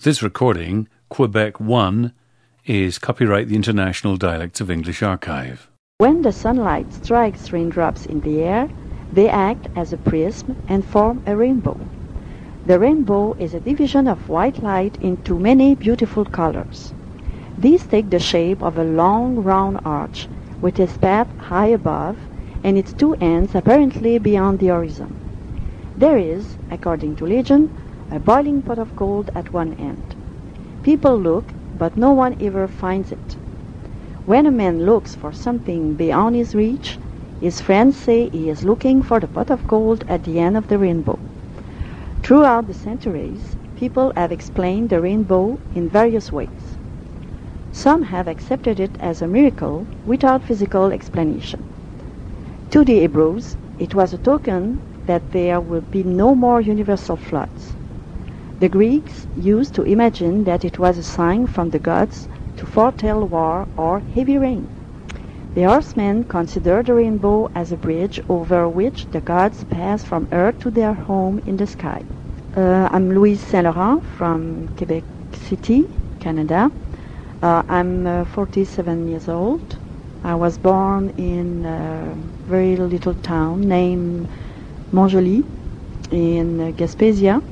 This recording, Quebec 1, is copyright the International Dialects of English Archive. When the sunlight strikes raindrops in the air, they act as a prism and form a rainbow. The rainbow is a division of white light into many beautiful colors. These take the shape of a long round arch with its path high above and its two ends apparently beyond the horizon. There is, according to legend, a boiling pot of gold at one end. People look, but no one ever finds it. When a man looks for something beyond his reach, his friends say he is looking for the pot of gold at the end of the rainbow. Throughout the centuries, people have explained the rainbow in various ways. Some have accepted it as a miracle without physical explanation. To the Hebrews, it was a token that there will be no more universal floods. The Greeks used to imagine that it was a sign from the gods to foretell war or heavy rain. The Horsemen considered the rainbow as a bridge over which the gods pass from earth to their home in the sky. I'm Louise Saint-Laurent from Quebec City, Canada. I'm 47 years old. I was born in a very little town named Montjoly in Gaspésia.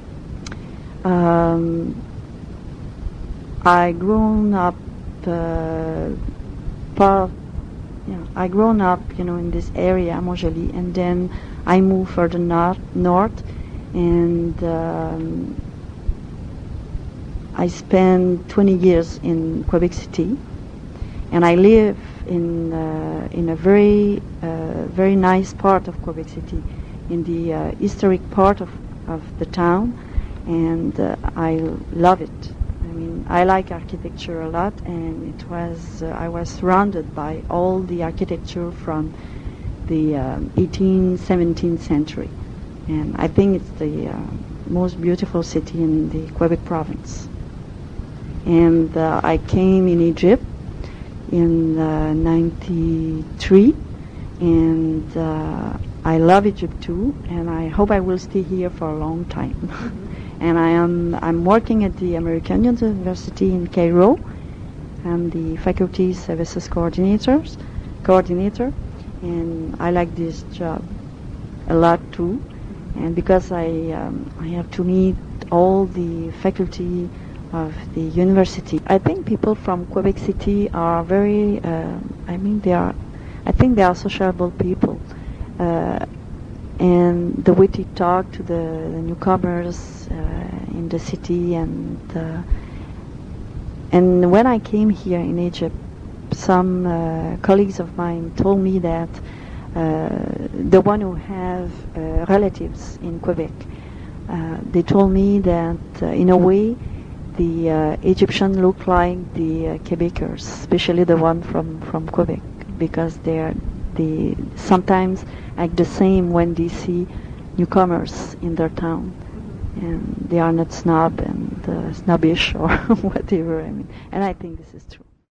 I grown up in this area, Montjoly, and then I moved further north, and I spent 20 years in Quebec City, and I live in a very nice part of Quebec City, in the historic part of the town, and I love it. I mean, I like architecture a lot, and I was surrounded by all the architecture from the 18th, 17th century, and I think it's the most beautiful city in the Quebec province. And I came in Egypt in '93, and I love Egypt too, and I hope I will stay here for a long time. And I'm working at the American University in Cairo. I'm the faculty services coordinator, and I like this job a lot too. And because I have to meet all the faculty of the university, I think people from Quebec City are very. I think they are sociable people. And the way they talk to the newcomers in the city, and when I came here in Egypt, some colleagues of mine told me that the one who have relatives in Quebec, they told me that in a way the Egyptians look like the Quebecers, especially the one from Quebec, because they sometimes act the same when they see newcomers in their town, and they are not snobbish or whatever. I mean, and I think this is true.